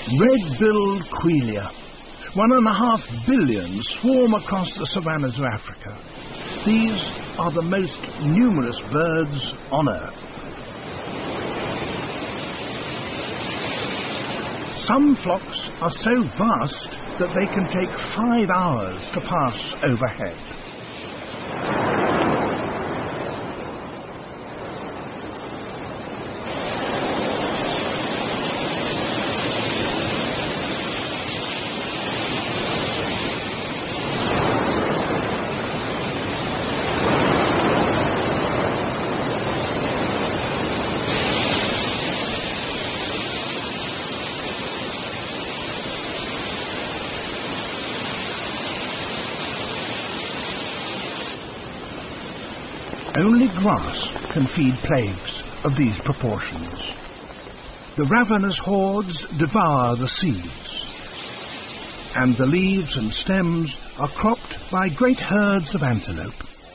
Red-billed Quelea. 1.5 billion swarm across the savannas of Africa. These are the most numerous birds on Earth. Some flocks are so vast that they can take 5 hours to pass overhead. Only grass can feed plagues of these proportions. The ravenous hordes devour the seeds, and the leaves and stems are cropped by great herds of antelope.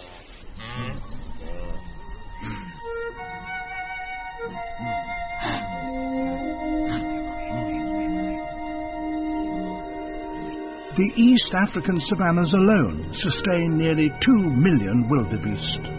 The East African savannas alone sustain nearly 2 million wildebeest.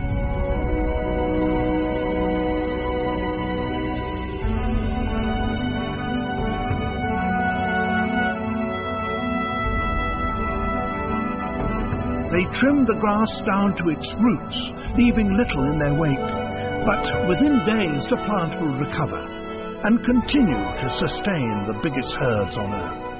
They trim the grass down to its roots, leaving little in their wake. But within days the plant will recover and continue to sustain the biggest herds on Earth.